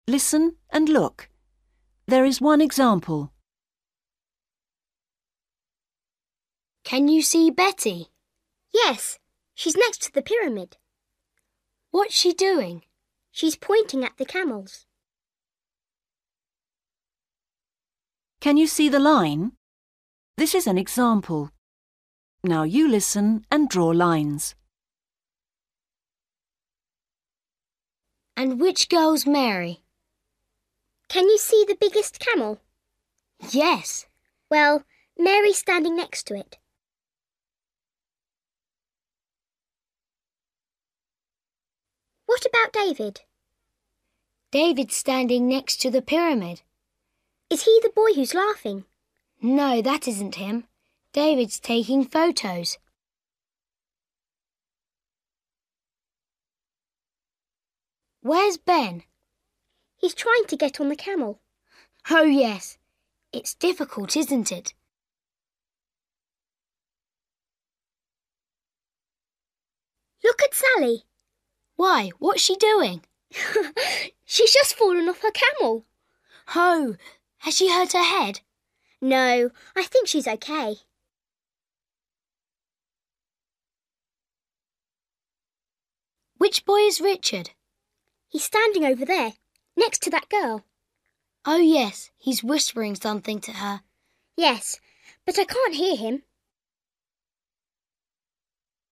Listen and look. There is one example. Can you see Betty? Yes, she's next to the pyramid. What's she doing? She's pointing at the camels. Can you see the line? This is an example. Now you listen and draw lines. And which girl's Mary? Can you see the biggest camel? Yes. Well, Mary's standing next to it. What about David? David's standing next to the pyramid. Is he the boy who's laughing? No, that isn't him. David's taking photos. Where's Ben? He's trying to get on the camel. Oh, yes. It's difficult, isn't it? Look at Sally. Why? What's she doing? She's just fallen off her camel. Oh, has she hurt her head? No, I think she's okay. Which boy is Richard? He's standing over there, next to that girl. Oh, yes, he's whispering something to her. Yes, but I can't hear him.